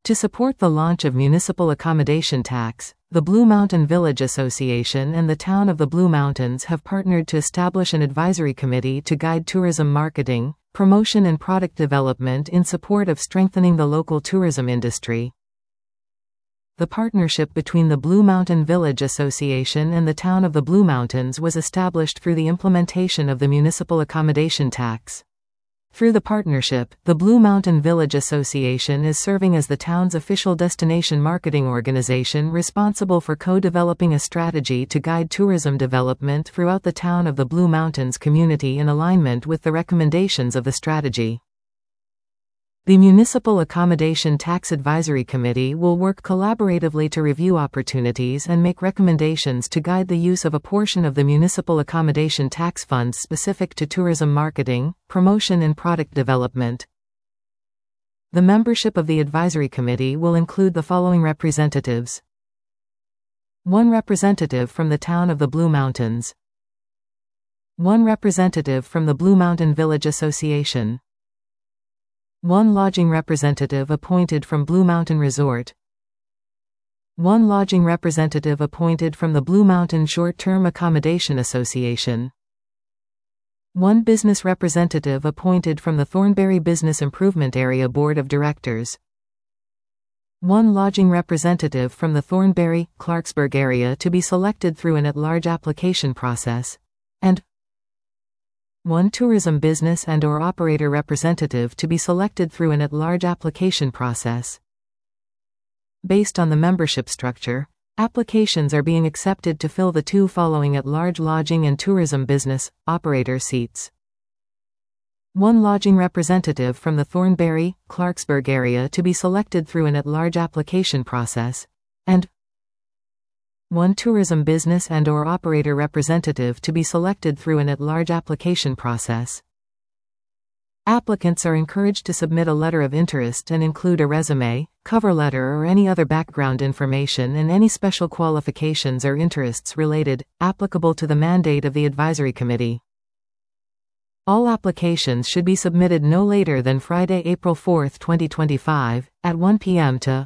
To support the launch of municipal accommodation tax, the Blue Mountain Village Association and the Town of the Blue Mountains have partnered to establish an advisory committee to guide tourism marketing, promotion and product development in support of strengthening the local tourism industry. The partnership between the Blue Mountain Village Association and the Town of the Blue Mountains was established through the implementation of the municipal accommodation tax. Through the partnership, the Blue Mountain Village Association is serving as the town's official destination marketing organization responsible for co-developing a strategy to guide tourism development throughout the Town of the Blue Mountains community in alignment with the recommendations of the strategy. The Municipal Accommodation Tax Advisory Committee will work collaboratively to review opportunities and make recommendations to guide the use of a portion of the Municipal Accommodation Tax Fund specific to tourism marketing, promotion and product development. The membership of the Advisory Committee will include the following representatives: 1 representative from the Town of the Blue Mountains, 1 representative from the Blue Mountain Village Association, 1 lodging representative appointed from Blue Mountain Resort, 1 lodging representative appointed from the Blue Mountain Short-Term Accommodation Association, 1 business representative appointed from the Thornberry Business Improvement Area Board of Directors, 1 lodging representative from the Thornberry-Clarksburg area to be selected through an at-large application process, and 1 tourism business and/or operator representative to be selected through an at-large application process. Based on the membership structure, applications are being accepted to fill the 2 following at-large lodging and tourism business operator seats: 1 lodging representative from the Thornberry-Clarksburg area to be selected through an at-large application process, and 1 tourism business and/or operator representative to be selected through an at-large application process. Applicants are encouraged to submit a letter of interest and include a resume, cover letter or any other background information and any special qualifications or interests related, applicable to the mandate of the Advisory Committee. All applications should be submitted no later than Friday, April 4, 2025, at 1 p.m. to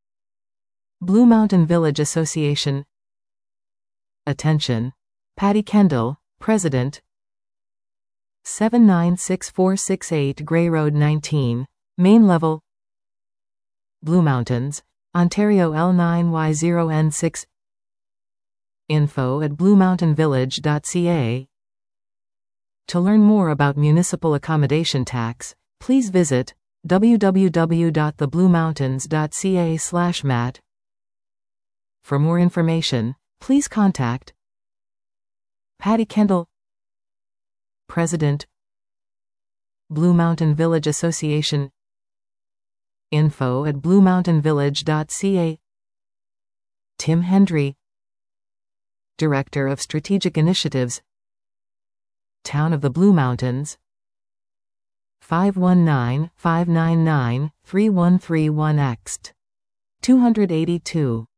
Blue Mountain Village Association. Attention! Patty Kendall, President, 796468 Grey Road 19, Main Level, Blue Mountains, Ontario L9Y0N6. info@bluemountainvillage.ca. To learn more about municipal accommodation tax, please visit www.thebluemountains.ca/mat. For more information, please contact Patty Kendall, President, Blue Mountain Village Association. info@bluemountainvillage.ca. Tim Hendry, Director of Strategic Initiatives, Town of the Blue Mountains. 519-599-3131 Ext. 282.